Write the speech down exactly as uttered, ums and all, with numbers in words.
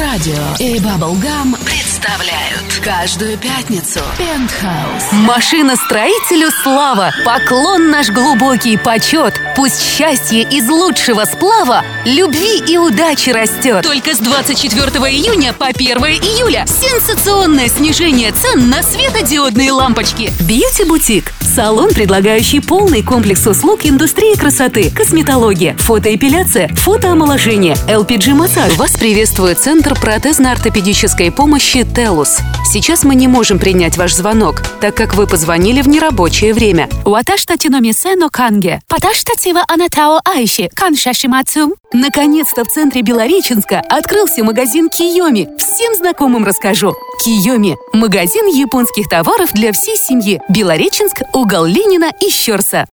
Радио и Bubblegum представляют каждую пятницу Пентхаус. Машиностроителю слава, поклон наш глубокий почет. Пусть счастье из лучшего сплава любви и удачи растет. Только с двадцать четвёртого июня по первое июля сенсационное снижение цен на светодиодные лампочки. Бьюти-бутик. Салон, предлагающий полный комплекс услуг индустрии красоты, косметология, фотоэпиляция, фотоомоложение, эл пи джи-массаж. Вас приветствует Центр протезно-ортопедической помощи «Телус». Сейчас мы не можем принять ваш звонок, так как вы позвонили в нерабочее время. Наконец-то в центре Белореченска открылся магазин «Кийоми». Всем знакомым расскажу. «Кийоми» – магазин японских товаров для всей семьи. Белореченск, угол Ленина и Щорса.